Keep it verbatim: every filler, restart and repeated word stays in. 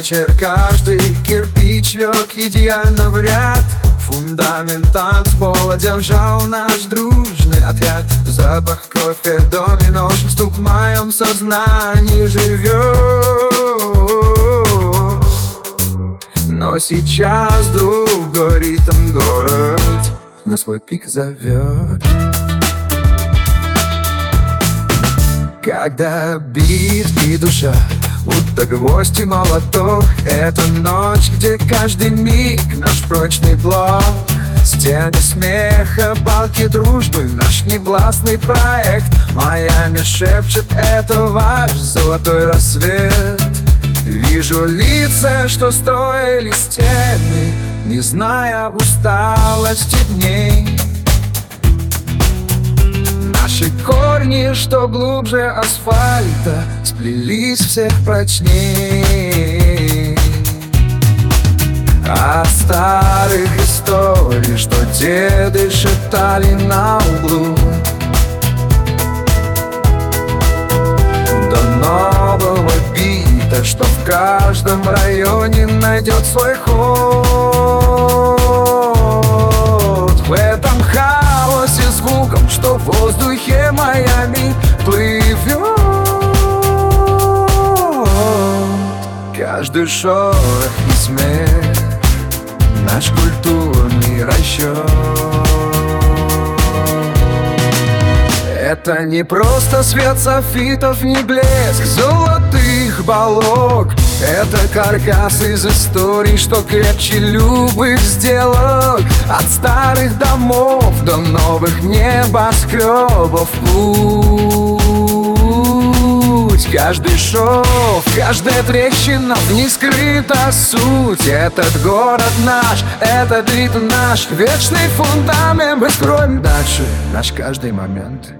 вечер каждый кирпич лег идеально в ряд. Фундамент танцпола держал наш дружный отряд. Запах кофе, домино, стук в моем сознании живет. Но сейчас другой ритм, город на свой пик зовет. Когда бит и душа, будто гвоздь и молоток, это ночь, где каждый миг наш прочный блок. Стены смеха, балки дружбы, наш негласный проект. Майами шепчет, это ваш золотой рассвет. Вижу лица, что строили стены, не зная усталости дней. Наши корни, что глубже асфальта, сплелись всех прочней. От старых историй, что деды шептали на углу, до нового бита, что в каждом районе найдет свой ход. В этом хаосе звуком, что в воздухе Майами плывет. Каждый шорох и смех — наш культурный расчет. Это не просто свет софитов, не блеск золотых балок. Это каркас из историй, что крепче любых сделок. От старых домов до новых небоскребов путь. Каждый шов, каждая трещина, в ней скрыта суть. Этот город наш, этот ритм наш, вечный фундамент. Мы строим дальше наш каждый момент.